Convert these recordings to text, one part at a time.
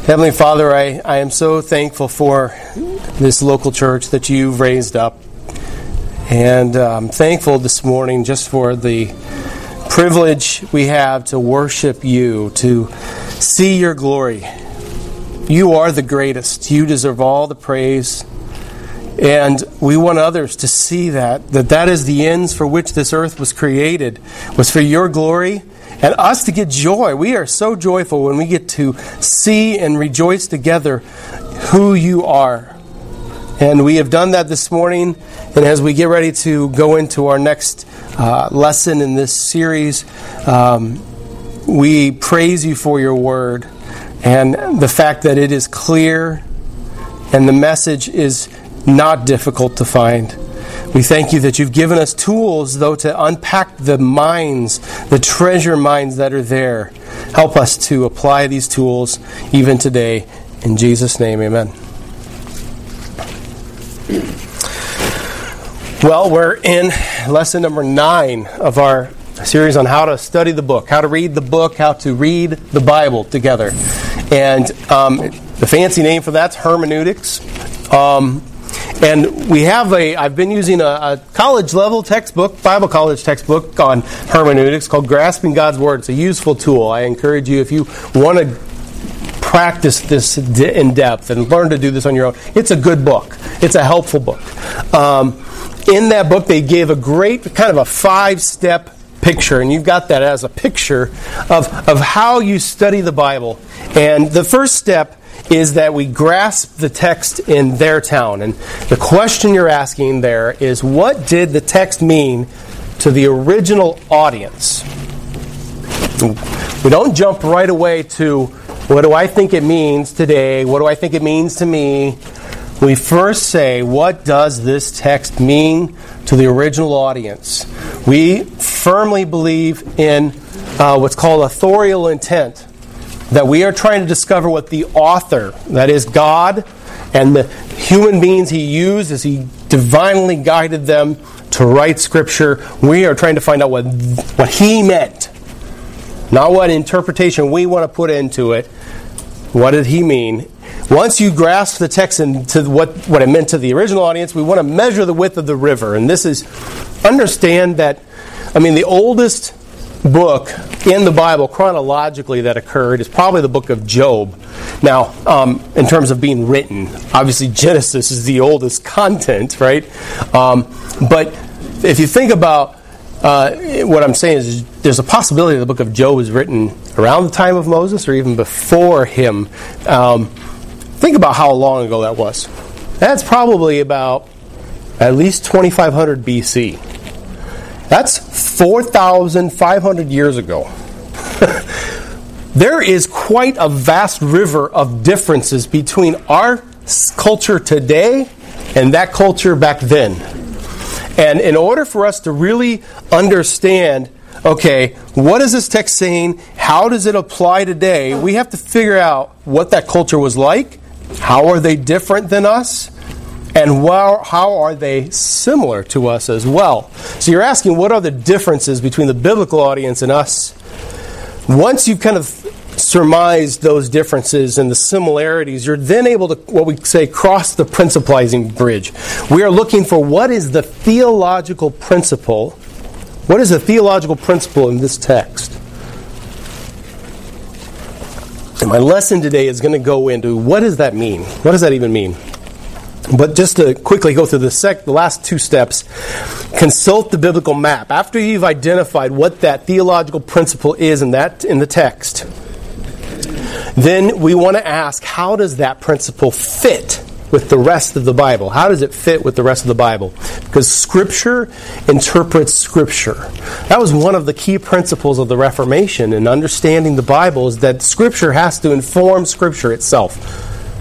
Heavenly Father, I am so thankful for this local church that you've raised up. And I'm thankful this morning just for the privilege we have to worship you, to see your glory. You are the greatest. You deserve all the praise. And we want others to see that is the ends for which this earth was created, was for your glory and us to get joy. We are so joyful when we get to see and rejoice together who you are. And we have done that this morning. And as we get ready to go into our next lesson in this series, we praise you for your word and the fact that it is clear and the message is not difficult to find. We thank you that you've given us tools, though, to unpack the minds, the treasure minds that are there. Help us to apply these tools even today. In Jesus' name, amen. Well, we're in lesson number 9 of our series on how to study the book, how to read the book, how to read the Bible together. And the fancy name for that's hermeneutics. And we have I've been using a college-level textbook, Bible college textbook on hermeneutics called Grasping God's Word. It's a useful tool. I encourage you, if you want to practice this in depth and learn to do this on your own, it's a good book. It's a helpful book. In that book, they gave a great kind of a 5-step picture, and you've got that as a picture of how you study the Bible. And the first step is that we grasp the text in their town. And the question you're asking there is, what did the text mean to the original audience? We don't jump right away to, what do I think it means today? What do I think it means to me? We first say, what does this text mean to the original audience? We firmly believe in what's called authorial intent, that we are trying to discover what the author, that is God, and the human beings he used as he divinely guided them to write Scripture. We are trying to find out what he meant, not what interpretation we want to put into it. What did he mean? Once you grasp the text into what it meant to the original audience, we want to measure the width of the river. And this is, understand that, the oldest book in the Bible chronologically that occurred is probably the book of Job. Now, in terms of being written, obviously Genesis is the oldest content, right? But if you think about what I'm saying is there's a possibility the book of Job was written around the time of Moses or even before him. Think about how long ago that was. That's probably about at least 2500 BC. That's 4,500 years ago. There is quite a vast river of differences between our culture today and that culture back then. And in order for us to really understand, okay, what is this text saying? How does it apply today? We have to figure out what that culture was like. How are they different than us? And how are they similar to us as well? So you're asking, what are the differences between the biblical audience and us? Once you've kind of surmised those differences and the similarities, you're then able to, what we say, cross the principalizing bridge. We are looking for what is the theological principle. What is the theological principle in this text? And my lesson today is going to go into, what does that mean? What does that even mean? But just to quickly go through the last 2 steps, consult the biblical map. After you've identified what that theological principle is in the text, then we want to ask, how does that principle fit with the rest of the Bible? How does it fit with the rest of the Bible? Because Scripture interprets Scripture. That was one of the key principles of the Reformation in understanding the Bible, is that Scripture has to inform Scripture itself.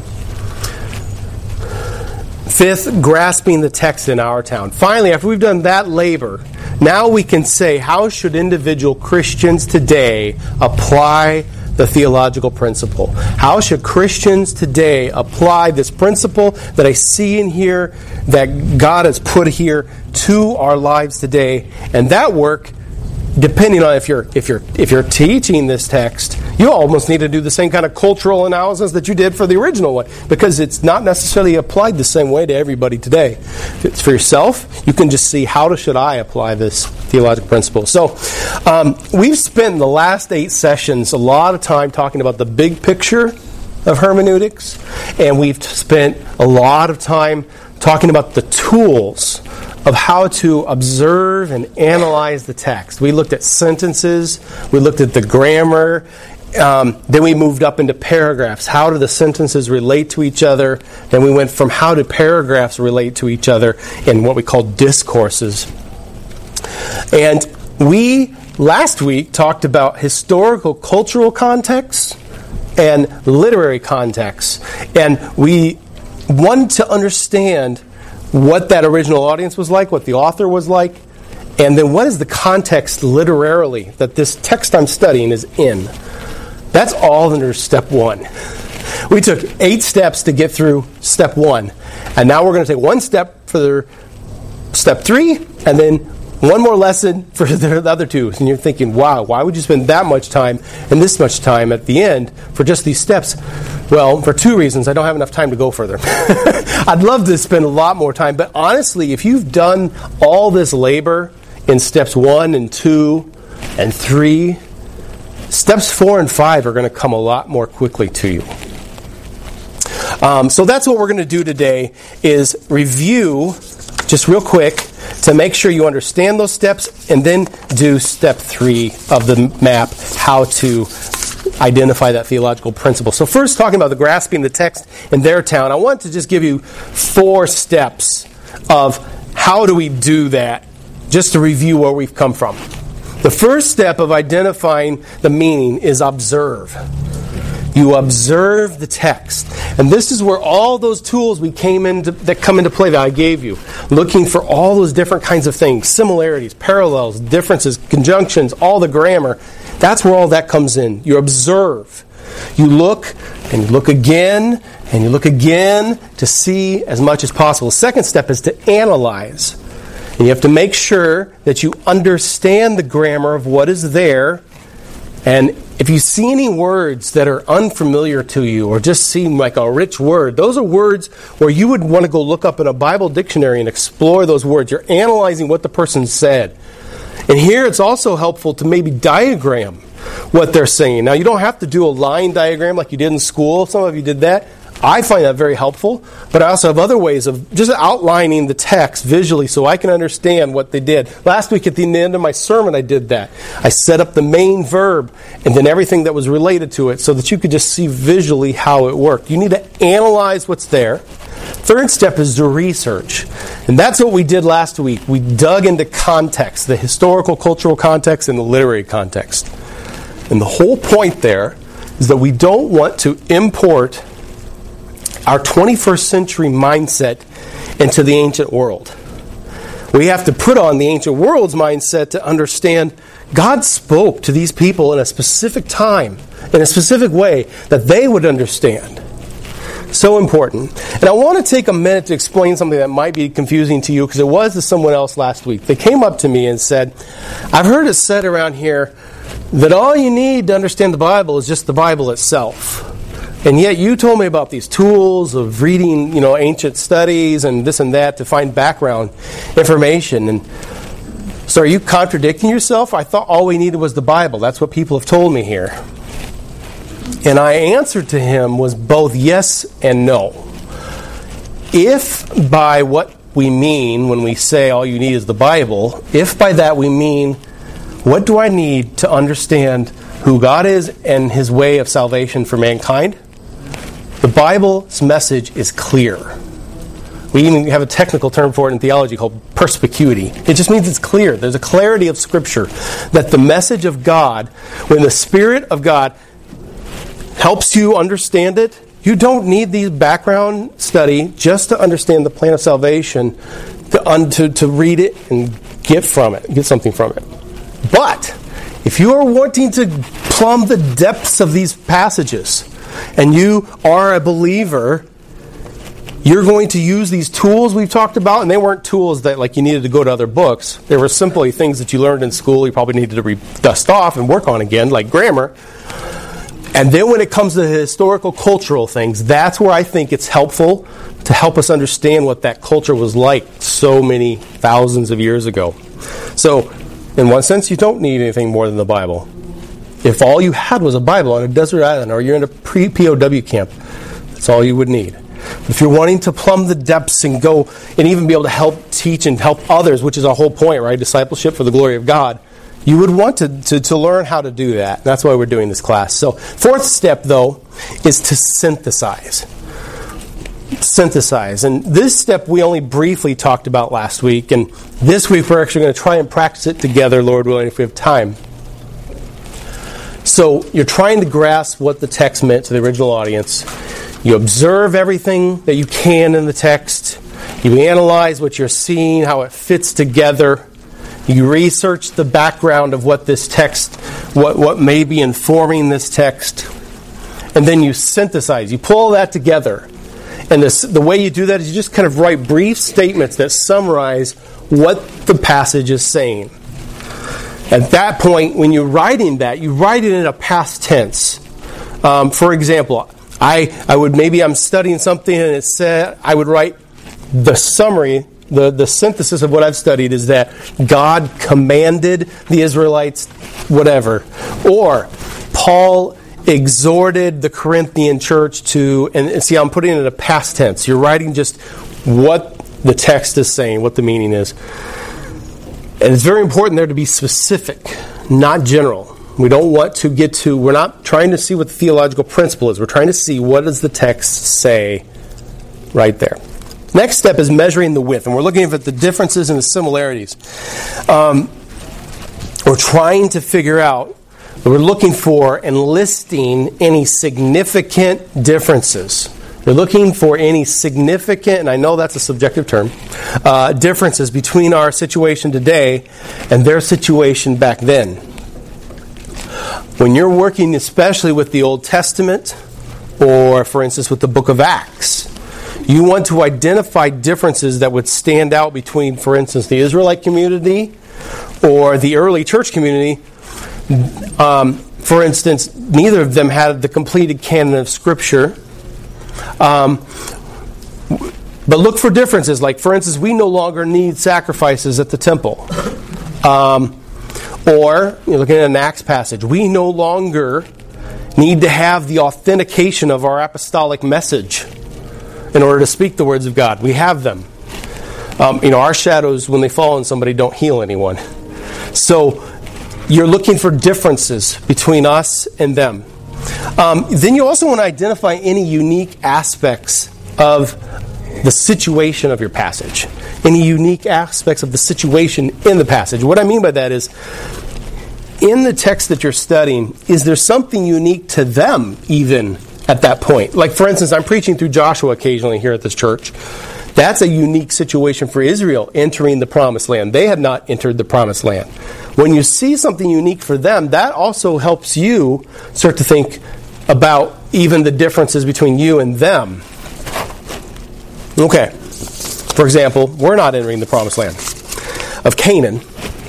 Fifth, grasping the text in our town. Finally, after we've done that labor, now we can say, how should individual Christians today apply the theological principle? How should Christians today apply this principle that I see in here, that God has put here, to our lives today? And that work depending on if you're teaching this text, you almost need to do the same kind of cultural analysis that you did for the original one, because it's not necessarily applied the same way to everybody today. If it's for yourself, you can just see how should I apply this theological principle. So we've spent the last 8 sessions a lot of time talking about the big picture of hermeneutics, and we've spent a lot of time talking about the tools of how to observe and analyze the text. We looked at sentences, we looked at the grammar, then we moved up into paragraphs. How do the sentences relate to each other? Then we went from how do paragraphs relate to each other in what we call discourses. And we, last week, talked about historical cultural context and literary context. And we wanted to understand what that original audience was like, what the author was like, and then what is the context literarily that this text I'm studying is in. That's all under step 1. We took 8 steps to get through step 1. And now we're going to take one step for step 3, and then one more lesson for the other 2. And you're thinking, wow, why would you spend that much time and this much time at the end for just these steps? Well, for 2 reasons. I don't have enough time to go further. I'd love to spend a lot more time, but honestly, if you've done all this labor in steps 1 and 2 and 3, steps 4 and 5 are going to come a lot more quickly to you. So that's what we're going to do today, is review, just real quick, to make sure you understand those steps, and then do step 3 of the map, how to identify that theological principle. So first, talking about the grasping the text in their town, I want to just give you 4 steps of how do we do that, just to review where we've come from. The first step of identifying the meaning is observe. You observe the text. And this is where all those tools that come into play that I gave you. Looking for all those different kinds of things. Similarities, parallels, differences, conjunctions, all the grammar. That's where all that comes in. You observe. You look, and you look again, and you look again to see as much as possible. The second step is to analyze. And you have to make sure that you understand the grammar of what is there. And if you see any words that are unfamiliar to you or just seem like a rich word, those are words where you would want to go look up in a Bible dictionary and explore those words. You're analyzing what the person said. And here it's also helpful to maybe diagram what they're saying. Now, you don't have to do a line diagram like you did in school. Some of you did that. I find that very helpful, but I also have other ways of just outlining the text visually so I can understand what they did. Last week at the end of my sermon, I did that. I set up the main verb and then everything that was related to it so that you could just see visually how it worked. You need to analyze what's there. Third step is to research. And that's what we did last week. We dug into context, the historical, cultural context, and the literary context. And the whole point there is that we don't want to import our 21st century mindset into the ancient world. We have to put on the ancient world's mindset to understand God spoke to these people in a specific time, in a specific way that they would understand. So important. And I want to take a minute to explain something that might be confusing to you, because it was to someone else last week. They came up to me and said, I've heard it said around here that all you need to understand the Bible is just the Bible itself. And yet you told me about these tools of reading, ancient studies and this and that to find background information. And so are you contradicting yourself? I thought all we needed was the Bible. That's what people have told me here. And I answered to him was both yes and no. If by what we mean when we say all you need is the Bible, if by that we mean what do I need to understand who God is and His way of salvation for mankind, the Bible's message is clear. We even have a technical term for it in theology called perspicuity. It just means it's clear. There's a clarity of Scripture that the message of God, when the Spirit of God helps you understand it, you don't need the background study just to understand the plan of salvation, to read it and get something from it. But if you are wanting to plumb the depths of these passages, and you are a believer, You're going to use these tools we've talked about, and they weren't tools that like you needed to go to other books. They were simply things that you learned in school you probably needed to dust off and work on again, like grammar. And then when it comes to the historical, cultural things, that's where I think it's helpful to help us understand what that culture was like so many thousands of years ago. So, in one sense, you don't need anything more than the Bible. If all you had was a Bible on a desert island or you're in a pre-POW camp, that's all you would need. If you're wanting to plumb the depths and go and even be able to help teach and help others, which is our whole point, right? Discipleship for the glory of God. You would want to learn how to do that. That's why we're doing this class. So, fourth step, though, is to synthesize. Synthesize. And this step we only briefly talked about last week. And this week we're actually going to try and practice it together, Lord willing, if we have time. So, you're trying to grasp what the text meant to the original audience. You observe everything that you can in the text. You analyze what you're seeing, how it fits together. You research the background of what this text, what may be informing this text. And then you synthesize. You pull all that together. And the way you do that is you just kind of write brief statements that summarize what the passage is saying. At that point, when you're writing that, you write it in a past tense. For example, I'm studying something and it said, I would write the summary, the synthesis of what I've studied is that God commanded the Israelites whatever. Or Paul exhorted the Corinthian church to, and see, I'm putting it in a past tense. You're writing just what the text is saying, what the meaning is. And it's very important there to be specific, not general. We don't want to we're not trying to see what the theological principle is. We're trying to see what does the text say right there. Next step is measuring the width. And we're looking at the differences and the similarities. We're trying to figure out, we're looking for and listing any significant differences. We're looking for any significant, and I know that's a subjective term, differences between our situation today and their situation back then. When you're working especially with the Old Testament, or for instance with the book of Acts, you want to identify differences that would stand out between, for instance, the Israelite community or the early church community. For instance, neither of them had the completed canon of Scripture. But look for differences. Like, for instance, we no longer need sacrifices at the temple. Or, you're looking at an Acts passage, we no longer need to have the authentication of our apostolic message in order to speak the words of God. We have them. Our shadows, when they fall on somebody, don't heal anyone. So, you're looking for differences between us and them. Then you also want to identify any unique aspects of the situation of your passage. Any unique aspects of the situation in the passage. What I mean by that is, in the text that you're studying, is there something unique to them even at that point? Like, for instance, I'm preaching through Joshua occasionally here at this church. That's a unique situation for Israel entering the Promised Land. They had not entered the Promised Land. When you see something unique for them, that also helps you start to think about even the differences between you and them. Okay. For example, we're not entering the Promised Land of Canaan.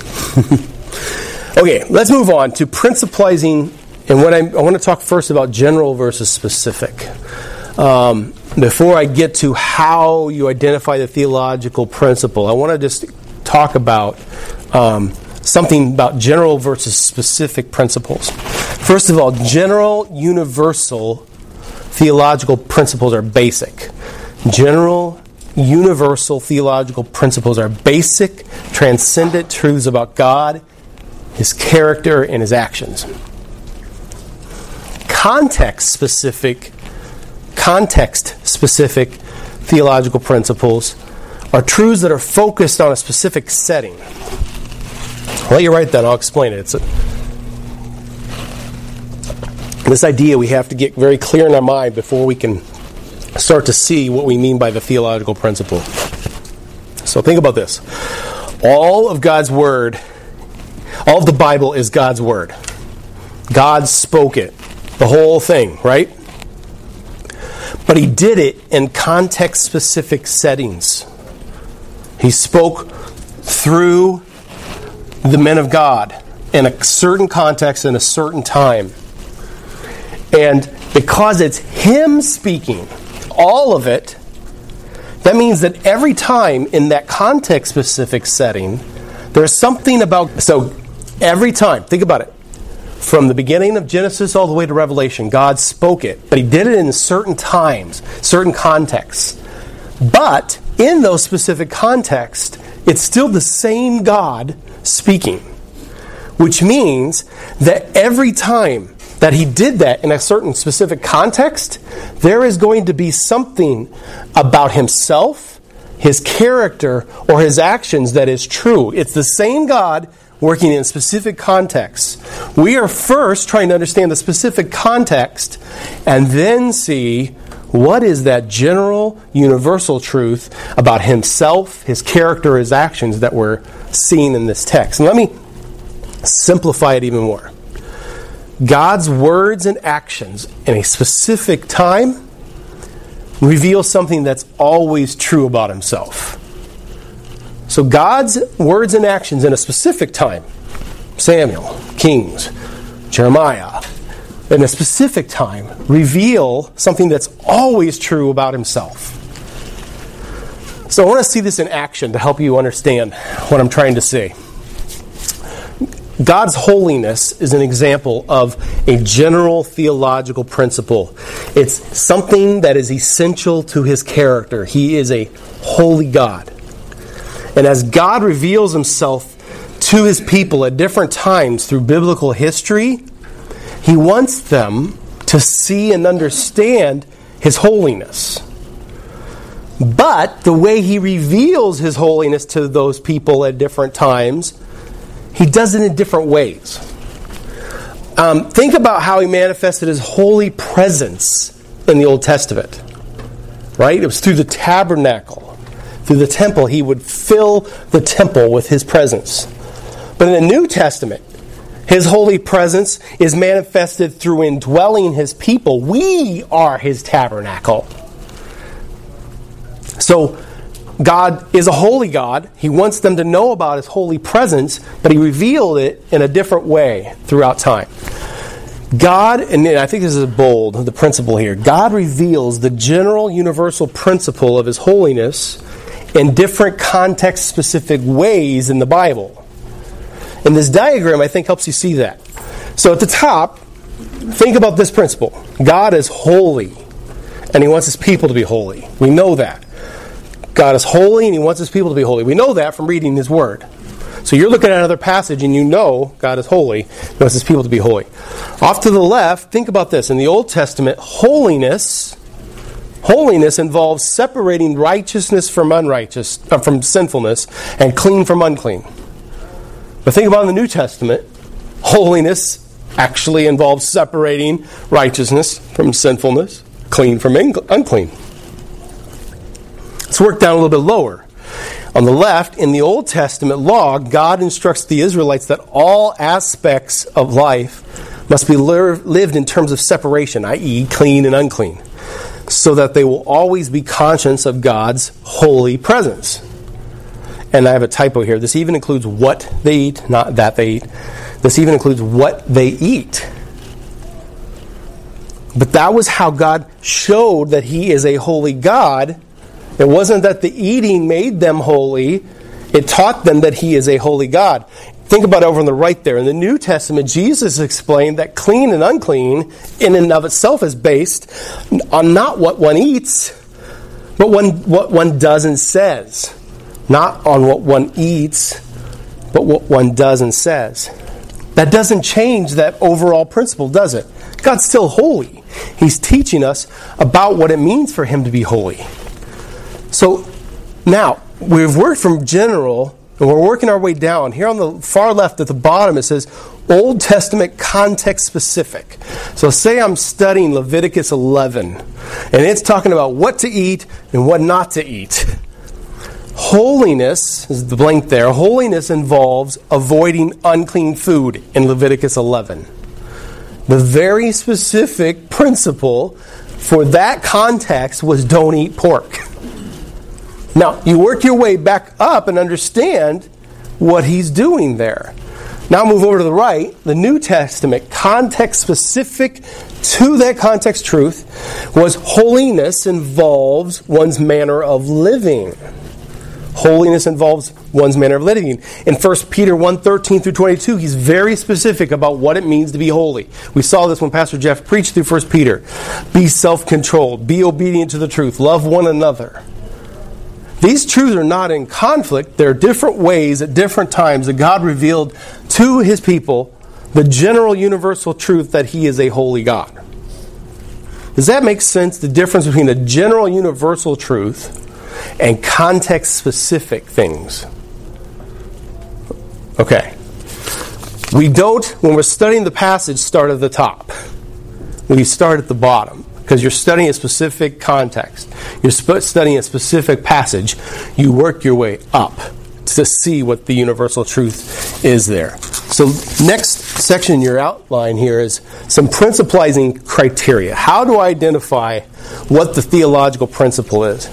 Okay, let's move on to principalizing. And I want to talk first about general versus specific. Before I get to how you identify the theological principle, I want to just talk about something about general versus specific principles. First of all, general, universal theological principles are basic. General, universal theological principles are basic, transcendent truths about God, His character, and His actions. Context-specific theological principles are truths that are focused on a specific setting. I'll let you write that. I'll explain it. This idea we have to get very clear in our mind before we can start to see what we mean by the theological principle. So think about this. All of God's Word, all of the Bible is God's Word. God spoke it. The whole thing, right? But he did it in context-specific settings. He spoke through the men of God in a certain context in a certain time. And because it's him speaking, all of it, that means that every time in that context-specific setting, there's something about... So every time, think about it. From the beginning of Genesis all the way to Revelation, God spoke it. But he did it in certain times, certain contexts. But in those specific contexts, it's still the same God speaking. Which means that every time that he did that in a certain specific context, there is going to be something about himself, his character, or his actions that is true. It's the same God working in specific contexts. We are first trying to understand the specific context and then see what is that general, universal truth about himself, his character, his actions that we're seeing in this text. And let me simplify it even more. God's words and actions in a specific time reveal something that's always true about himself. So God's words and actions in a specific time, Samuel, Kings, Jeremiah, in a specific time, reveal something that's always true about himself. So I want to see this in action to help you understand what I'm trying to say. God's holiness is an example of a general theological principle. It's something that is essential to his character. He is a holy God. And as God reveals himself to his people at different times through biblical history, he wants them to see and understand his holiness. But the way he reveals his holiness to those people at different times, he does it in different ways. Think about how he manifested his holy presence in the Old Testament. Right? It was through the tabernacle. Through the temple, he would fill the temple with his presence. But in the New Testament, his holy presence is manifested through indwelling his people. We are his tabernacle. So, God is a holy God. He wants them to know about his holy presence, but he revealed it in a different way throughout time. God, and I think this is bold, the principle here, God reveals the general universal principle of his holiness in different context-specific ways in the Bible. And this diagram, I think, helps you see that. So at the top, think about this principle. God is holy, and he wants his people to be holy. We know that. God is holy, and he wants his people to be holy. We know that from reading his word. So you're looking at another passage, and you know God is holy, he wants his people to be holy. Off to the left, think about this. In the Old Testament, holiness involves separating righteousness from from sinfulness, and clean from unclean. But think about in the New Testament, holiness actually involves separating righteousness from sinfulness, clean from unclean. Let's work down a little bit lower. On the left, in the Old Testament law, God instructs the Israelites that all aspects of life must be lived in terms of separation, i.e., clean and unclean, so that they will always be conscious of God's holy presence. And I have a typo here. This even includes what they eat, not that they eat. This even includes what they eat. But that was how God showed that he is a holy God. It wasn't that the eating made them holy. It taught them that he is a holy God. Think about it over on the right there. In the New Testament, Jesus explained that clean and unclean in and of itself is based on not what one eats, but what one does and says. Not on what one eats, but what one does and says. That doesn't change that overall principle, does it? God's still holy. He's teaching us about what it means for him to be holy. So, now, we've worked from general, and we're working our way down. Here on the far left at the bottom, it says Old Testament context specific. So say I'm studying Leviticus 11, and it's talking about what to eat and what not to eat. Holiness, is the blank there, holiness involves avoiding unclean food in Leviticus 11. The very specific principle for that context was don't eat pork. Now, you work your way back up and understand what he's doing there. Now move over to the right. The New Testament, context specific to that context truth, was holiness involves one's manner of living. Holiness involves one's manner of living. In 1 Peter 1:13 through 22, he's very specific about what it means to be holy. We saw this when Pastor Jeff preached through 1 Peter. Be self-controlled. Be obedient to the truth. Love one another. These truths are not in conflict. There are different ways at different times that God revealed to his people the general universal truth that he is a holy God. Does that make sense? The difference between a general universal truth and context-specific things. Okay. We don't, when we're studying the passage, start at the top. We start at the bottom. Because you're studying a specific context. You're studying a specific passage. You work your way up to see what the universal truth is there. So next section in your outline here is some principalizing criteria. How to identify what the theological principle is.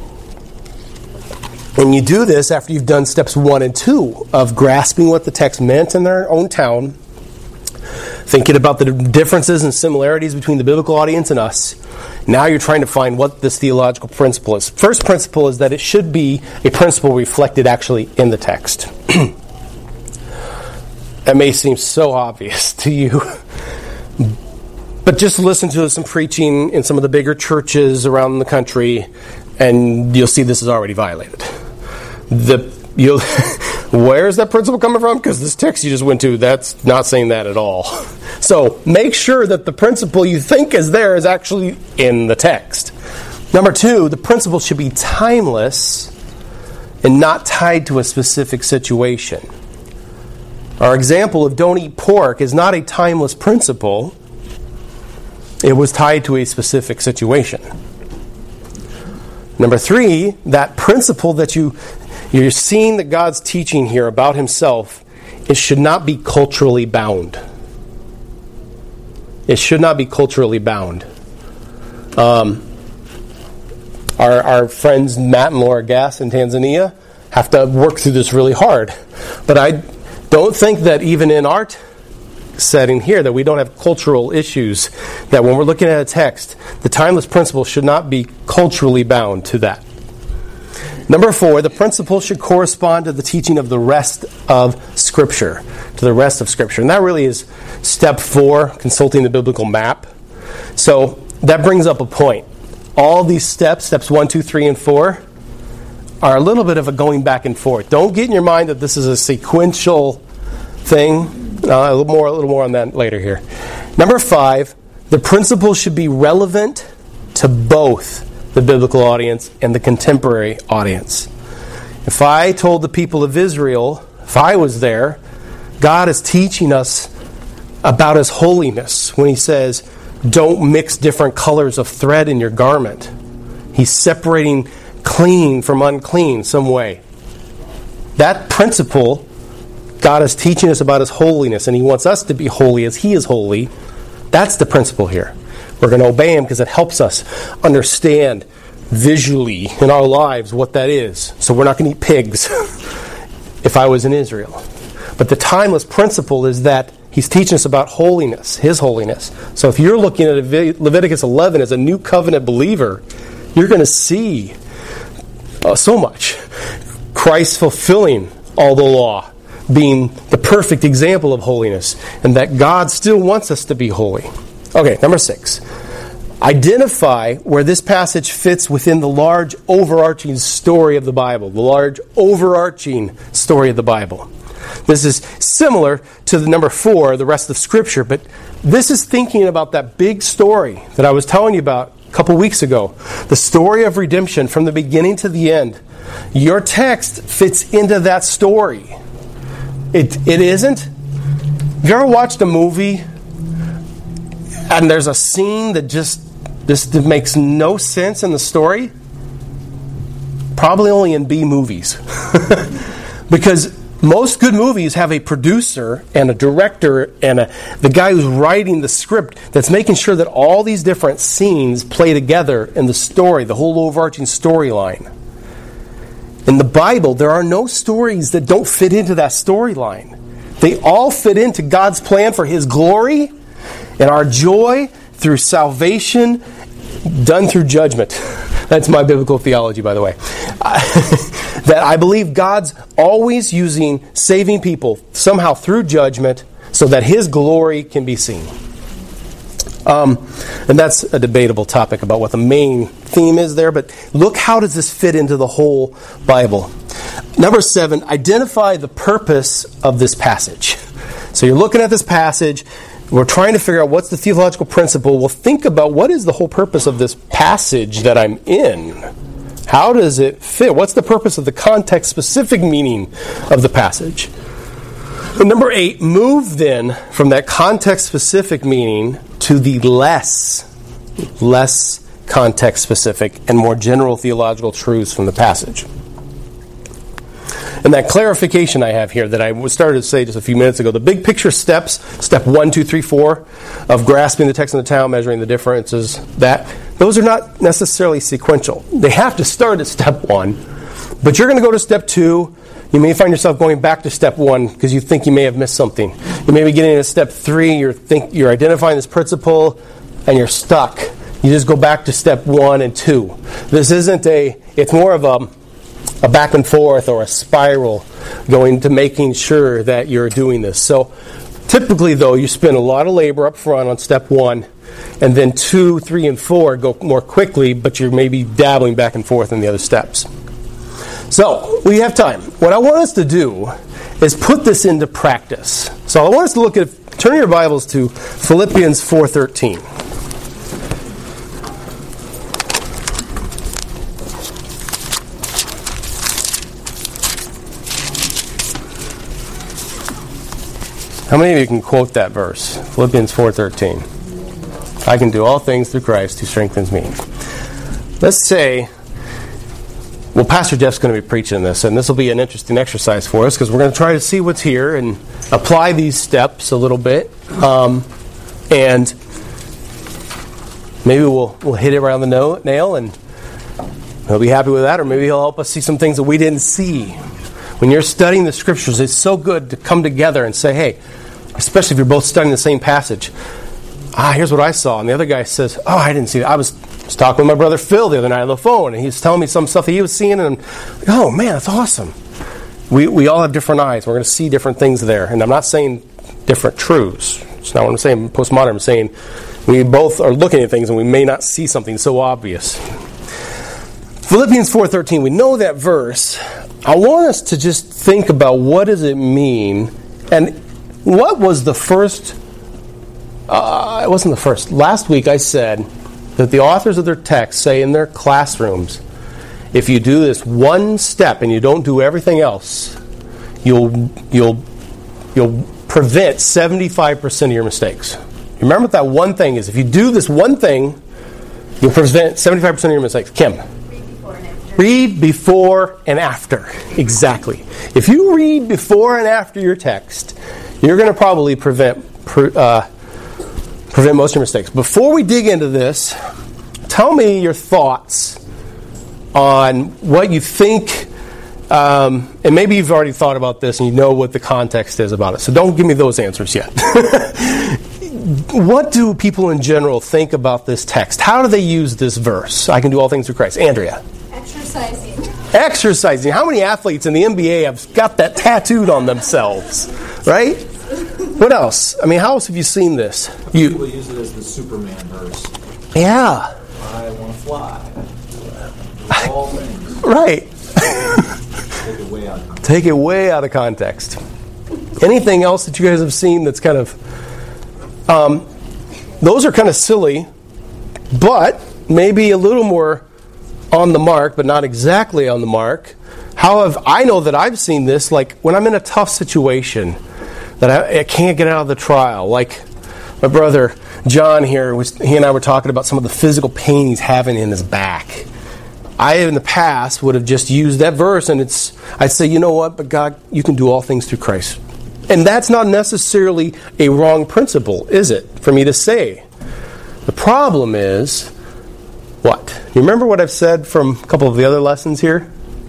And you do this after you've done steps 1 and 2 of grasping what the text meant in their own town, thinking about the differences and similarities between the biblical audience and us. Now you're trying to find what this theological principle is. First principle is that it should be a principle reflected actually in the text. That may seem so obvious to you, but just listen to some preaching in some of the bigger churches around the country, and you'll see this is already violated. Where's that principle coming from? Because this text you just went to, that's not saying that at all. So make sure that the principle you think is there is actually in the text. Number 2, the principle should be timeless and not tied to a specific situation. Our example of don't eat pork is not a timeless principle. It was tied to a specific situation. Number 3, that principle that you're seeing that God's teaching here about himself, it should not be culturally bound. It should not be culturally bound. Our friends Matt and Laura Gass in Tanzania have to work through this really hard. But I don't think that even in our setting here that we don't have cultural issues, that when we're looking at a text, the timeless principle should not be culturally bound to that. Number 4, the principle should correspond to the teaching of the rest of Scripture. To the rest of Scripture. And that really is step 4, consulting the biblical map. So that brings up a point. All these steps 1, 2, 3, and 4, are a little bit of a going back and forth. Don't get in your mind that this is a sequential thing. A little more on that later here. Number 5, the principle should be relevant to both the biblical audience and the contemporary audience. If I told the people of Israel, if I was there, God is teaching us about his holiness when he says, don't mix different colors of thread in your garment. He's separating clean from unclean some way. That principle, God is teaching us about his holiness, and he wants us to be holy as he is holy. That's the principle here. We're going to obey him because it helps us understand visually in our lives what that is. So we're not going to eat pigs if I was in Israel. But the timeless principle is that he's teaching us about holiness, his holiness. So if you're looking at Leviticus 11 as a new covenant believer, you're going to see so much. Christ fulfilling all the law, being the perfect example of holiness, and that God still wants us to be holy. Okay, number 6. Identify where this passage fits within the large overarching story of the Bible. The large overarching story of the Bible. This is similar to the number 4, the rest of Scripture, but this is thinking about that big story that I was telling you about a couple weeks ago. The story of redemption from the beginning to the end. Your text fits into that story. It isn't. Have you ever watched a movie and there's a scene that just makes no sense in the story? Probably only in B movies. Because Most good movies have a producer and a director and the guy who's writing the script that's making sure that all these different scenes play together in the story, the whole overarching storyline. In the Bible, there are no stories that don't fit into that storyline. They all fit into God's plan for His glory and our joy through salvation done through judgment. That's my biblical theology, by the way. That I believe God's always using saving people somehow through judgment so that His glory can be seen. And that's a debatable topic about what the main theme is there, but look, how does this fit into the whole Bible? Number 7, identify the purpose of this passage. So you're looking at this passage, we're trying to figure out what's the theological principle. Well, think about what is the whole purpose of this passage that I'm in. How does it fit? What's the purpose of the context-specific meaning of the passage? And number 8, move then from that context-specific meaning to the less context-specific and more general theological truths from the passage. And that clarification I have here that I started to say just a few minutes ago, the big picture steps, step 1, 2, 3, 4, of grasping the text in the town, measuring the differences, those are not necessarily sequential. They have to start at step 1, but you're going to go to step 2. You may find yourself going back to step 1 because you think you may have missed something. You may be getting into step 3, you're identifying this principle, and you're stuck. You just go back to step 1 and 2. This isn't it's more of a back and forth or a spiral going to making sure that you're doing this. So typically, though, you spend a lot of labor up front on step 1, and then 2, 3, and 4 go more quickly, but you're maybe dabbling back and forth in the other steps. So we have time. What I want us to do is put this into practice. So I want us to turn your Bibles to Philippians 4:13. How many of you can quote that verse? Philippians 4:13. I can do all things through Christ who strengthens me. Let's say, well, Pastor Jeff's going to be preaching this, and this will be an interesting exercise for us because we're going to try to see what's here and apply these steps a little bit. And maybe we'll hit it around the nail, and he'll be happy with that, or maybe he'll help us see some things that we didn't see. When you're studying the Scriptures, it's so good to come together and say, hey, especially if you're both studying the same passage, here's what I saw. And the other guy says, I didn't see that. I was talking with my brother Phil the other night on the phone, and he was telling me some stuff that he was seeing, and I'm like, oh man, that's awesome. We all have different eyes. We're going to see different things there. And I'm not saying different truths. It's not what I'm saying postmodern. I'm saying we both are looking at things and we may not see something so obvious. Philippians 4:13, we know that verse. I want us to just think about what does it mean, and what was the first, it wasn't the first. Last week I said that the authors of their text say in their classrooms, if you do this one step and you don't do everything else, you'll prevent 75% of your mistakes. Remember what that one thing is. If you do this one thing, you'll prevent 75% of your mistakes. Kim? Read before and after. Exactly. If you read before and after your text, you're going to probably prevent most of your mistakes. Before we dig into this, tell me your thoughts on what you think, and maybe you've already thought about this and you know what the context is about it. So don't give me those answers yet. What do people in general think about this text? How do they use this verse? I can do all things through Christ. Andrea? Exercising. How many athletes in the NBA have got that tattooed on themselves? Right? What else? I mean, how else have you seen this? People use it as the Superman verse. Yeah. I want to fly. All things. Right. Take it way out of context. Take it way out of context. Anything else that you guys have seen that's kind of... those are kind of silly, but maybe a little more on the mark, but not exactly on the mark. I know that I've seen this, like when I'm in a tough situation that I can't get out of the trial. Like my brother John here, he and I were talking about some of the physical pain he's having in his back. I, in the past, would have just used that verse, and I'd say, you know what, but God, you can do all things through Christ. And that's not necessarily a wrong principle, is it, for me to say? The problem is, what? You remember what I've said from a couple of the other lessons here?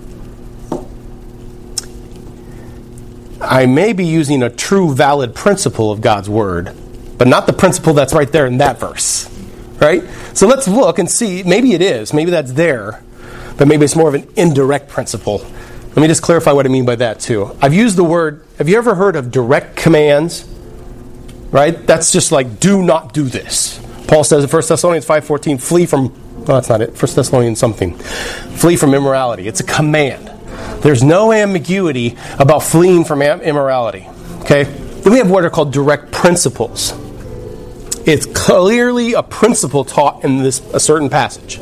I may be using a true, valid principle of God's Word, but not the principle that's right there in that verse. Right? So let's look and see. Maybe it is. Maybe that's there. But maybe it's more of an indirect principle. Let me just clarify what I mean by that, too. I've used the word, have you ever heard of direct commands? Right? That's just like, do not do this. Paul says in 1 Thessalonians 5:14, flee from, no, that's not it. 1 Thessalonians something. Flee from immorality. It's a command. There's no ambiguity about fleeing from immorality. Okay? Then we have what are called direct principles. It's clearly a principle taught in a certain passage.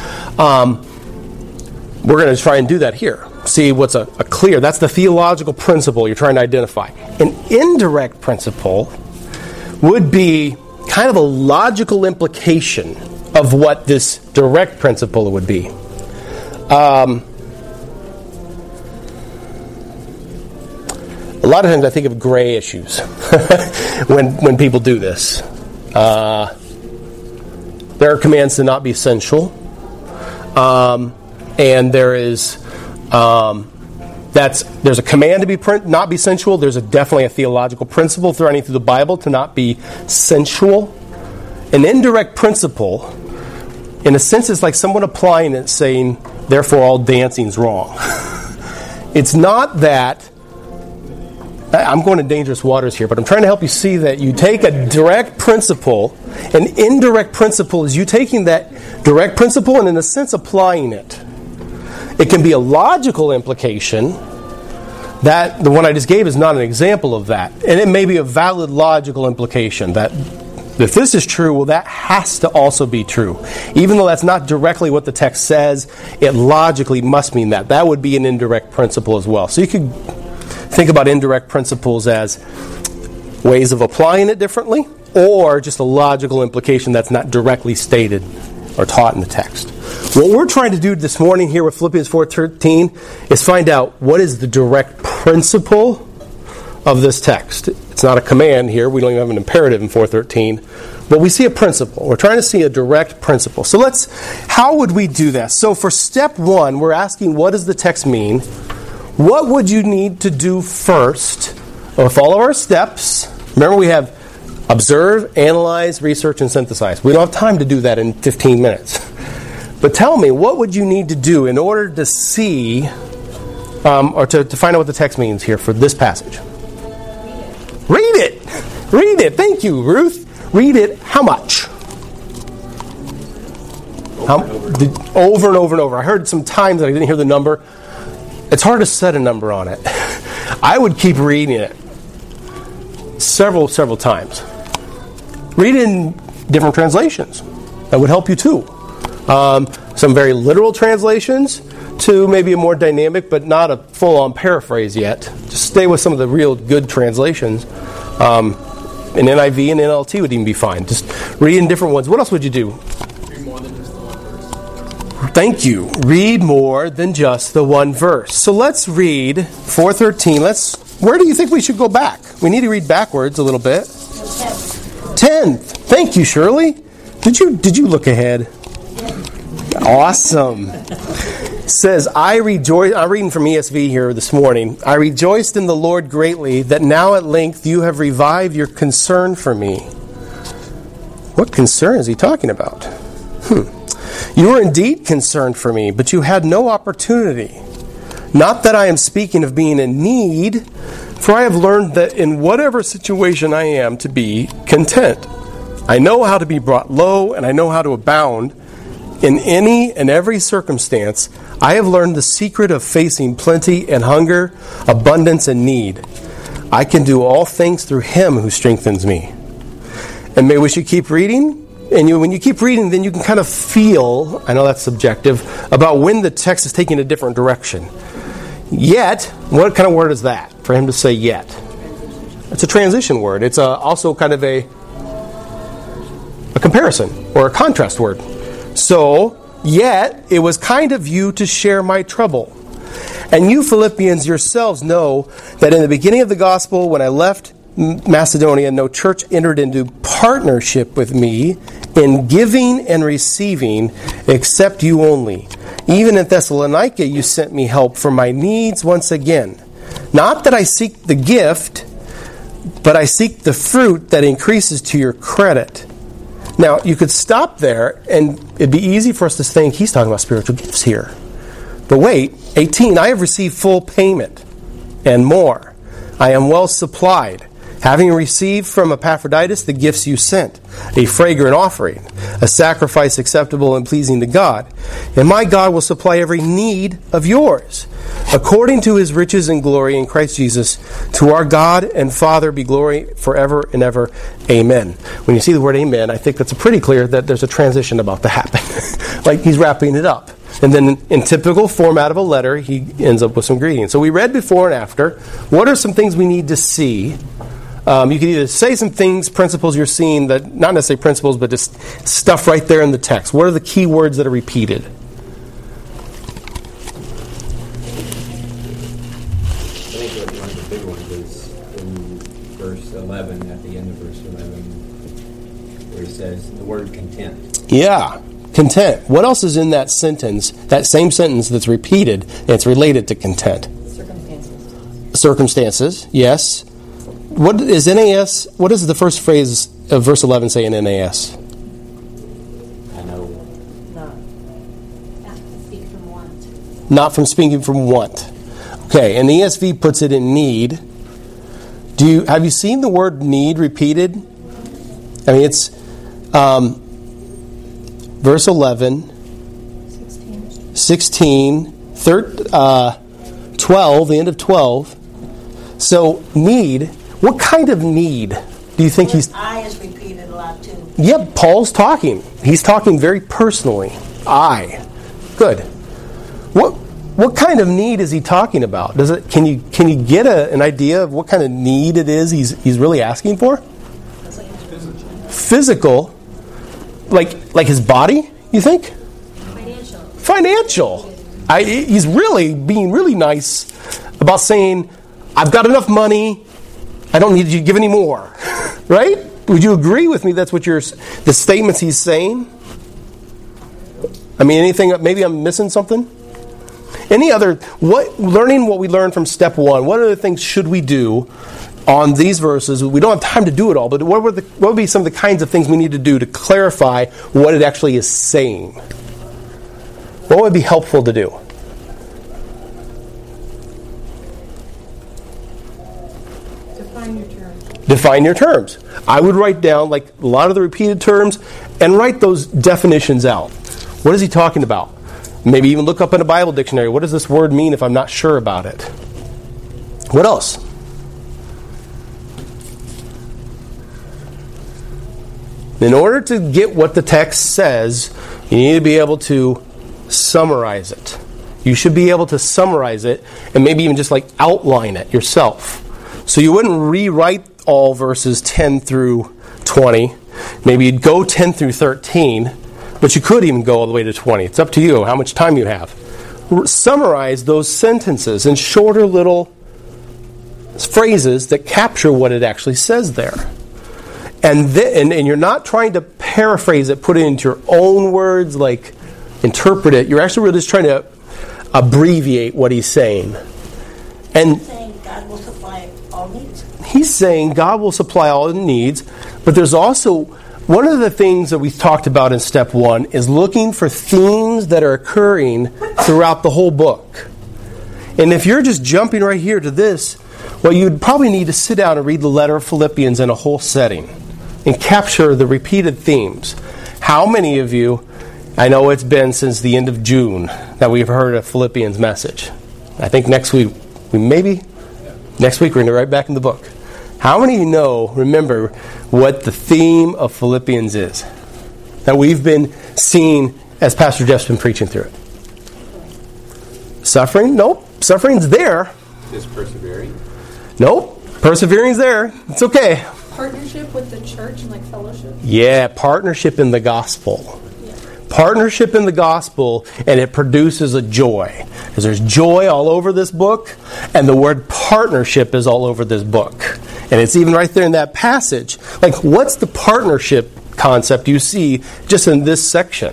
We're going to try and do that here. See what's a clear, that's the theological principle you're trying to identify. An indirect principle would be kind of a logical implication of what this direct principle would be. A lot of times I think of gray issues when people do this. There are commands to not be sensual, and there's a command to be not be sensual. There's definitely a theological principle running through the Bible to not be sensual. An indirect principle, in a sense, is like someone applying it, saying, "Therefore, all dancing's wrong." It's not that. I'm going to dangerous waters here, but I'm trying to help you see that you take a direct principle, an indirect principle is you taking that direct principle and in a sense applying it. It can be a logical implication. That the one I just gave is not an example of that. And it may be a valid logical implication that if this is true, well, that has to also be true. Even though that's not directly what the text says, it logically must mean that. That would be an indirect principle as well. So you could think about indirect principles as ways of applying it differently, or just a logical implication that's not directly stated or taught in the text. What we're trying to do this morning here with Philippians 4:13 is find out what is the direct principle of this text. It's not a command here. We don't even have an imperative in 4:13. But we see a principle. We're trying to see a direct principle. So how would we do that? So for step one, we're asking, what does the text mean? What would you need to do first? Well, follow our steps. Remember, we have observe, analyze, research, and synthesize. We don't have time to do that in 15 minutes. But tell me, what would you need to do in order to see, or to find out what the text means here for this passage? Read it. Read it. Thank you, Ruth. Read it. How much? Over and over and over. I heard some times that I didn't hear the number. It's hard to set a number on it. I would keep reading it several times. Read it in different translations. That would help you too. Some very literal translations to maybe a more dynamic, but not a full-on paraphrase yet. Just stay with some of the real good translations. An NIV and NLT would even be fine. Just read in different ones. What else would you do? Read more than just the one verse. Thank you. Read more than just the one verse. So let's read 4:13. Where do you think we should go back? We need to read backwards a little bit. 10th. Thank you, Shirley. Did you look ahead? Awesome. It says, I rejoice. I'm reading from ESV here this morning. I rejoiced in the Lord greatly that now at length you have revived your concern for me. What concern is he talking about? You were indeed concerned for me, but you had no opportunity. Not that I am speaking of being in need, for I have learned that in whatever situation I am to be content. I know how to be brought low, and I know how to abound. In any and every circumstance, I have learned the secret of facing plenty and hunger, abundance and need. I can do all things through Him who strengthens me. And maybe we should keep reading. And when you keep reading, then you can kind of feel, I know that's subjective, about when the text is taking a different direction. Yet, what kind of word is that? For him to say yet. It's a transition word. It's also kind of a comparison or a contrast word. So, Yet it was kind of you to share my trouble. And you Philippians yourselves know that in the beginning of the gospel, when I left Macedonia, no church entered into partnership with me in giving and receiving, except you only. Even in Thessalonica you sent me help for my needs once again. Not that I seek the gift, but I seek the fruit that increases to your credit. Now, you could stop there, and it'd be easy for us to think he's talking about spiritual gifts here. But wait, 18, I have received full payment and more. I am well supplied, having received from Epaphroditus the gifts you sent, a fragrant offering, a sacrifice acceptable and pleasing to God. And my God will supply every need of yours, according to his riches and glory in Christ Jesus. To our God and Father be glory forever and ever. Amen. When you see the word amen, I think that's pretty clear that there's a transition about to happen. Like he's wrapping it up. And then in typical format of a letter, he ends up with some greetings. So we read before and after. What are some things we need to see? You can either say some things, principles you're seeing, that not necessarily principles, but just stuff right there in the text. What are the key words that are repeated? I think one of the big ones is in verse 11, at the end of verse 11, where he says the word content. Yeah, content. What else is in that sentence, that same sentence that's repeated, and it's related to content? Circumstances, yes. What is NAS? What does the first phrase of verse 11 say in NAS? I know. Not from speaking from want. Not from speaking from want. Okay, and the ESV puts it in need. Have you seen the word need repeated? I mean, it's verse 11, 16, 12, the end of 12. So need. What kind of need do you think he's... I is repeated a lot too. Yep, Paul's talking. He's talking very personally. I. Good. What kind of need is he talking about? Can you get an idea of what kind of need it is he's really asking for? Physical. Like his body, you think? Financial. He's really being really nice about saying, I've got enough money, I don't need you to give any more. Right? Would you agree with me that's what the statements he's saying? I mean, anything, maybe I'm missing something? Learning what we learned from step 1, what other things should we do on these verses? We don't have time to do it all, but what would be some of the kinds of things we need to do to clarify what it actually is saying? What would be helpful to do? Define your terms. I would write down, like a lot of the repeated terms, and write those definitions out. What is he talking about? Maybe even look up in a Bible dictionary. What does this word mean if I'm not sure about it? What else? In order to get what the text says, you need to be able to summarize it. You should be able to summarize it and maybe even just like outline it yourself. So you wouldn't rewrite all verses 10 through 20. Maybe you'd go 10 through 13, but you could even go all the way to 20. It's up to you how much time you have. Summarize those sentences in shorter little phrases that capture what it actually says there. And you're not trying to paraphrase it, put it into your own words, like interpret it. You're actually really just trying to abbreviate what he's saying. And God will supply all needs. He's saying God will supply all needs, but there's also one of the things that we talked about in step 1 is looking for themes that are occurring throughout the whole book. And if you're just jumping right here to this, well, you'd probably need to sit down and read the letter of Philippians in a whole setting and capture the repeated themes. How many of you, I know it's been since the end of June that we've heard a Philippians message. I think next week we're going to write back in the book. How many of you remember what the theme of Philippians is? That we've been seeing as Pastor Jeff's been preaching through it. Suffering? Nope. Suffering's there. Just persevering? Nope. Persevering's there. It's okay. Partnership with the church and like fellowship? Yeah, partnership in the gospel. Partnership in the gospel, and it produces a joy. Because there's joy all over this book, and the word partnership is all over this book. And it's even right there in that passage. Like, what's the partnership concept you see just in this section?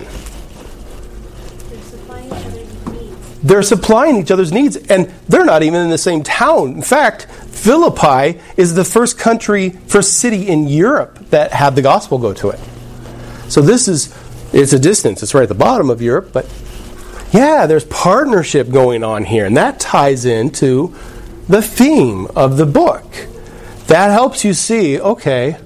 They're supplying each other's needs, and they're not even in the same town. In fact, Philippi is the first city in Europe that had the gospel go to it. So it's a distance. It's right at the bottom of Europe, but yeah, there's partnership going on here, and that ties into the theme of the book. That helps you see, okay,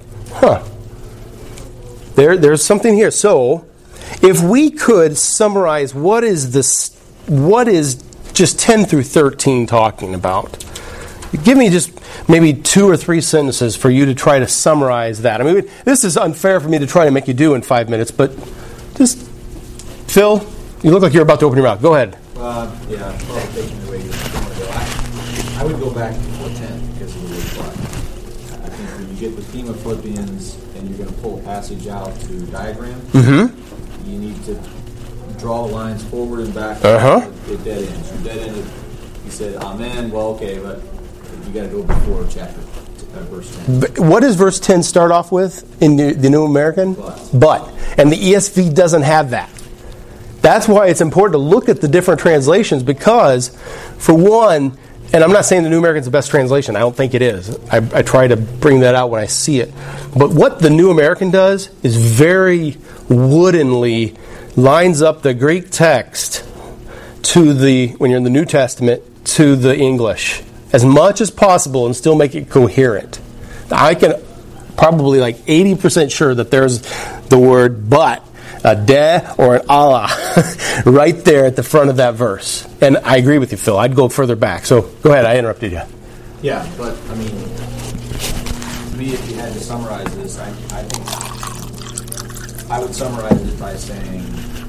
there's something here. So, if we could summarize what is just 10 through 13 talking about? Give me just maybe 2 or 3 sentences for you to try to summarize that. I mean, this is unfair for me to try to make you do in 5 minutes, but just, Phil, you look like you're about to open your mouth. Go ahead. Yeah, probably taking the way you want to go. I would go back to 4:10 because of the word but. I think when you get the theme of Philippians and you're going to pull a passage out to diagram, you need to draw lines forward and back. It dead ends. Your dead end, you said, amen, well, okay, but you got to go before verse 10. What does verse 10 start off with in the New American? But. And the ESV doesn't have that. That's why it's important to look at the different translations because, for one, and I'm not saying the New American is the best translation. I don't think it is. I try to bring that out when I see it. But what the New American does is very woodenly lines up the Greek text to when you're in the New Testament, to the English as much as possible and still make it coherent. I can probably 80% sure that there's the word but, a de or an Allah right there at the front of that verse. And I agree with you, Phil. I'd go further back. So go ahead. I interrupted you. Yeah, but I mean, to me, if you had to summarize this, I think I would summarize it by saying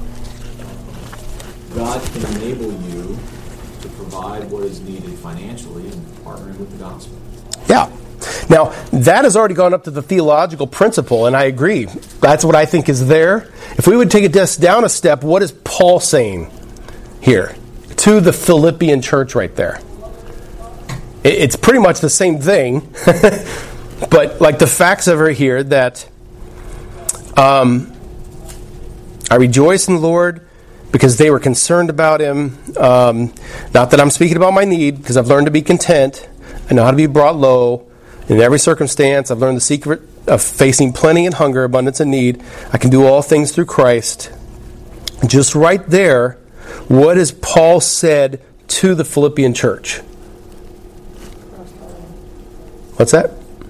God can enable you to provide what is needed financially and partnering with the gospel. Yeah. Now, that has already gone up to the theological principle, and I agree. That's what I think is there. If we would take it down a step, what is Paul saying here to the Philippian church right there? It's pretty much the same thing, but like the facts over here that I rejoice in the Lord because they were concerned about him. Not that I'm speaking about my need, because I've learned to be content. I know how to be brought low. In every circumstance, I've learned the secret of facing plenty and hunger, abundance and need. I can do all things through Christ. Just right there, what has Paul said to the Philippian church? What's that?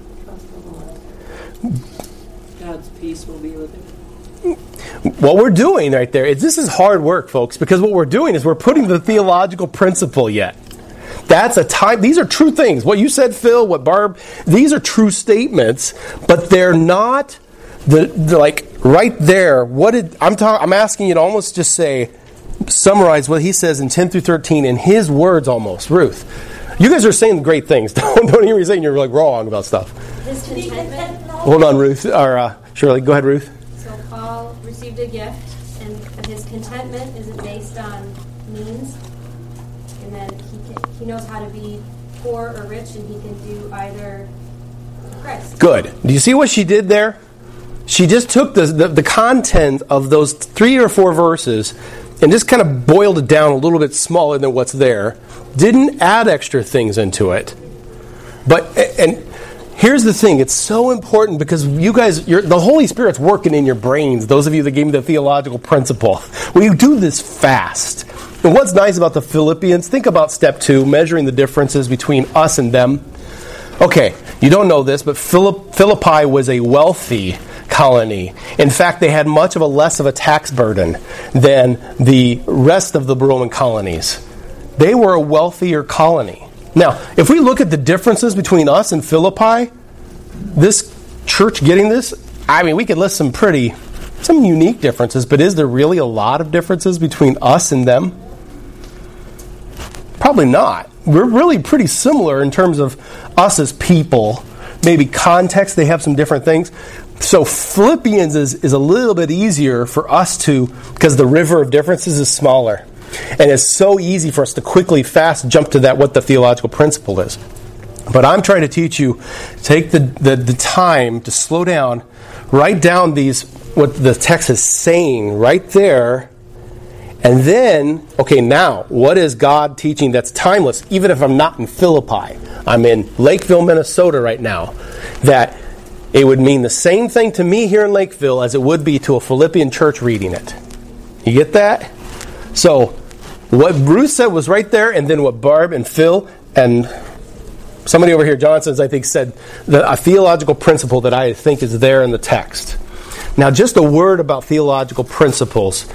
God's peace will be with you. What we're doing right there is this is hard work, folks, because what we're doing is we're putting the theological principle yet. That's a time. These are true things. What you said, Phil, what Barb, these are true statements, but they're not the like right there. I'm asking you to almost just summarize what he says in 10 through 13 in his words almost. Ruth, you guys are saying great things. Don't hear me saying you're wrong about stuff. His contentment. Hold on, Ruth. Or Shirley, go ahead, Ruth. So Paul received a gift, and his contentment isn't based on means, and then he knows how to be poor or rich, and he can do either for Christ. Good. Do you see what she did there? She just took the content of those 3 or 4 verses and just kind of boiled it down a little bit smaller than what's there. Didn't add extra things into it. And here's the thing. It's so important because you guys, the Holy Spirit's working in your brains. Those of you that gave me the theological principle. We do this fast. And what's nice about the Philippians, think about step 2, measuring the differences between us and them. Okay, you don't know this, but Philippi was a wealthy colony. In fact, they had much of a less of a tax burden than the rest of the Roman colonies. They were a wealthier colony. Now, if we look at the differences between us and Philippi, this church getting this, I mean, we could list some unique differences, but is there really a lot of differences between us and them? Probably not. We're really pretty similar in terms of us as people. Maybe context, they have some different things. So Philippians is a little bit easier for us to, because the river of differences is smaller. And it's so easy for us to quickly, fast jump to that, what the theological principle is. But I'm trying to teach you, take the time to slow down, write down what the text is saying right there, and then, okay, now, what is God teaching that's timeless, even if I'm not in Philippi? I'm in Lakeville, Minnesota right now. That it would mean the same thing to me here in Lakeville as it would be to a Philippian church reading it. You get that? So, what Bruce said was right there, and then what Barb and Phil and somebody over here, Johnson's, I think, said a theological principle that I think is there in the text. Now, just a word about theological principles.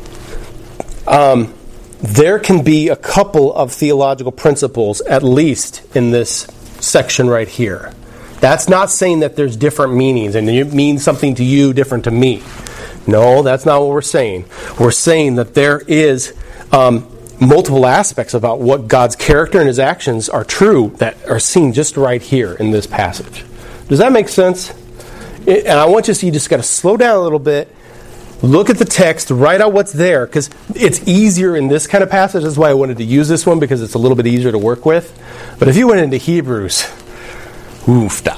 There can be a couple of theological principles, at least in this section right here. That's not saying that there's different meanings, and it means something to you different to me. No, that's not what we're saying. We're saying that there is multiple aspects about what God's character and His actions are true that are seen just right here in this passage. Does that make sense? And I want you to see, you just got to slow down a little bit, look at the text, write out what's there, because it's easier in this kind of passage. That's why I wanted to use this one, because it's a little bit easier to work with. But if you went into Hebrews, oofda.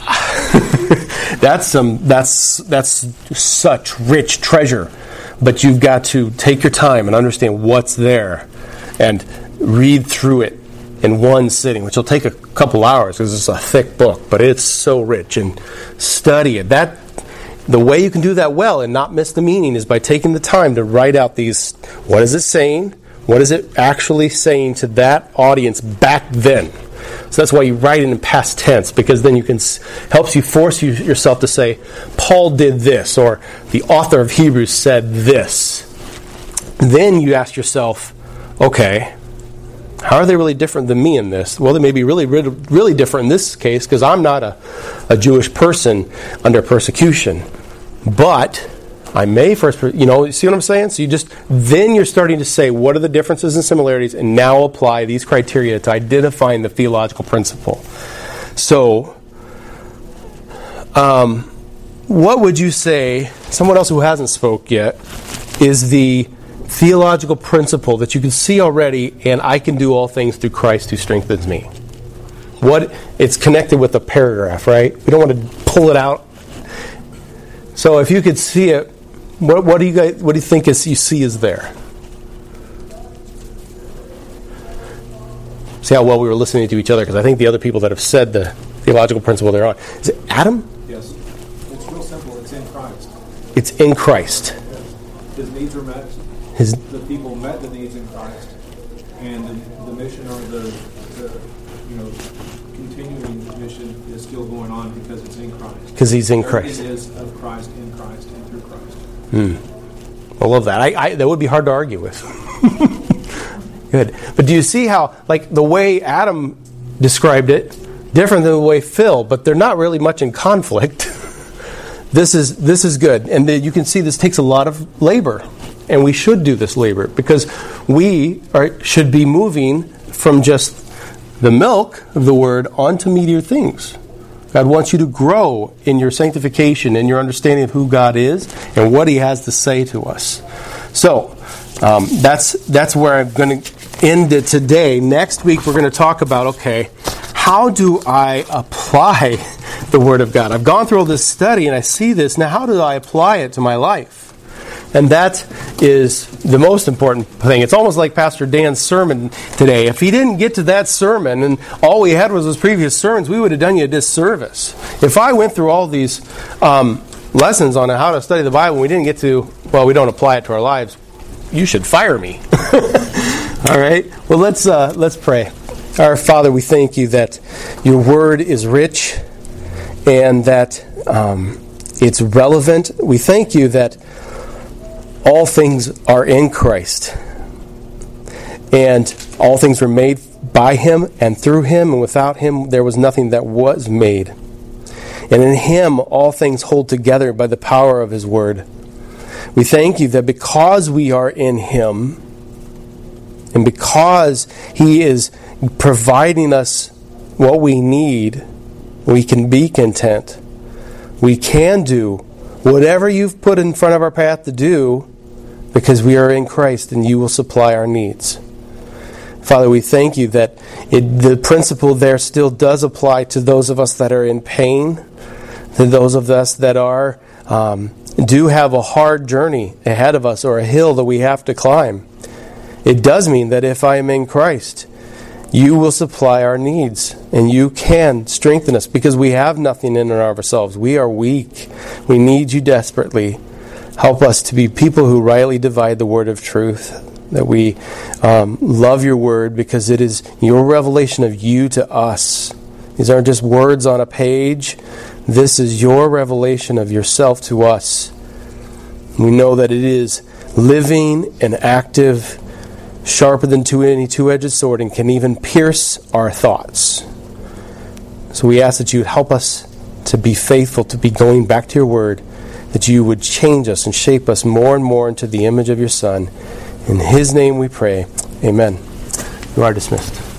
That's such rich treasure. But you've got to take your time and understand what's there and read through it in one sitting, which will take a couple hours because it's a thick book, but it's so rich. And study it. The way you can do that well and not miss the meaning is by taking the time to write out these, what is it saying? What is it actually saying to that audience back then? So that's why you write it in past tense, because then you can helps you force yourself to say, Paul did this, or the author of Hebrews said this. Then you ask yourself, okay, how are they really different than me in this? Well, they may be really, really, really different in this case, because I'm not a Jewish person under persecution. But I may first, you see what I'm saying? So then you're starting to say, what are the differences and similarities, and now apply these criteria to identifying the theological principle. So, what would you say, someone else who hasn't spoke yet, is the theological principle that you can see already, and I can do all things through Christ who strengthens me? It's connected with a paragraph, right? We don't want to pull it out. So if you could see it, what do you think you see is there? See how well we were listening to each other, because I think the other people that have said the theological principle they're on. Is it Adam? Yes. It's real simple. It's in Christ. It's in Christ. His needs are met. The people met the needs in Christ. And the mission, or the continuing mission, is still going on because it's in Christ. Because He's in Christ. It is of Christ, in Christ, and through Christ. I love that. That would be hard to argue with. Good. But do you see how, the way Adam described it, different than the way Phil, but they're not really much in conflict. This is good. And you can see this takes a lot of labor. And we should do this labor, because we should be moving from just the milk of the Word onto meatier things. God wants you to grow in your sanctification and your understanding of who God is and what He has to say to us. So, that's where I'm going to end it today. Next week we're going to talk about, how do I apply the Word of God? I've gone through all this study and I see this. Now, how do I apply it to my life? And that is the most important thing. It's almost like Pastor Dan's sermon today. If he didn't get to that sermon and all we had was his previous sermons, we would have done you a disservice. If I went through all these lessons on how to study the Bible and we didn't get to, we don't apply it to our lives, you should fire me. All right? Well, let's pray. Our Father, we thank You that Your Word is rich and that it's relevant. We thank You that all things are in Christ, and all things were made by Him and through Him, and without Him there was nothing that was made. And in Him all things hold together by the power of His Word. We thank You that because we are in Him, and because He is providing us what we need, we can be content. We can do whatever you've put in front of our path to do, because we are in Christ and you will supply our needs. Father, we thank you that the principle there still does apply to those of us that are in pain, to those of us that are do have a hard journey ahead of us or a hill that we have to climb. It does mean that if I am in Christ, you will supply our needs and you can strengthen us, because we have nothing in and of ourselves. We are weak. We need you desperately. Help us to be people who rightly divide the word of truth, that we love your word because it is your revelation of you to us. These aren't just words on a page. This is your revelation of yourself to us. We know that it is living and active, sharper than any two-edged sword, and can even pierce our thoughts. So we ask that you would help us to be faithful, to be going back to your word, that you would change us and shape us more and more into the image of your Son. In his name we pray. Amen. You are dismissed.